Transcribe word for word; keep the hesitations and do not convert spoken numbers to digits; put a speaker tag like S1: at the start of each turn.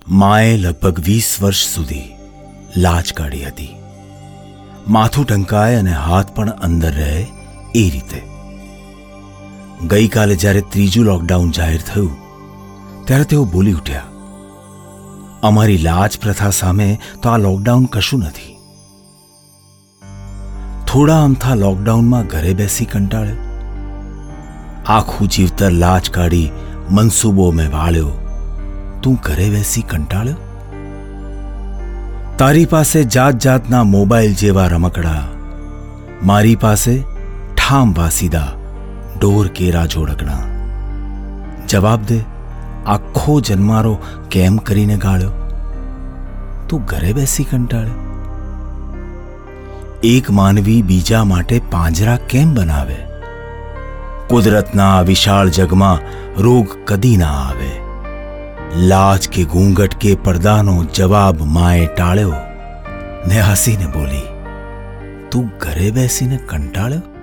S1: માએ લગભગ વીસ વર્ષ સુધી લાજ કાઢી હતી. માથું ઢંકાય અને હાથ પણ અંદર રહે એ રીતે. ગઈકાલે જ્યારે ત્રીજું લોકડાઉન જાહેર થયું ત્યારે તેઓ બોલી ઉઠ્યા, અમારી લાજ પ્રથા સામે તો આ લોકડાઉન કશું નથી. થોડા અમથા લોકડાઉનમાં ઘરે બેસી કંટાળ્યો. આખું જીવતર લાજ કાઢી મનસૂબો મેં વાળ્યો, તું ઘરે બેસી કંટાળ્યો? તારી પાસે જાત જાતના મોબાઈલ જેવા રમકડા, મારી પાસે ઠામ વાસીદા ઢોર કેરા જોડકણા. જવાબ દે, આખો જન્મારો કેમ કરીને ગાળ્યો? તું ઘરે બેસી કંટાળ્યો? એક માનવી બીજા માટે પાંજરા કેમ બનાવે? કુદરતના વિશાળ જગમાં રોગ કદી ના આવે. લાજ કે ઘૂંઘટ કે પડદાનો જવાબ માએ ટાળ્યો ને હસીને બોલી, તું ઘરે બેસીને કંટાળ્યો?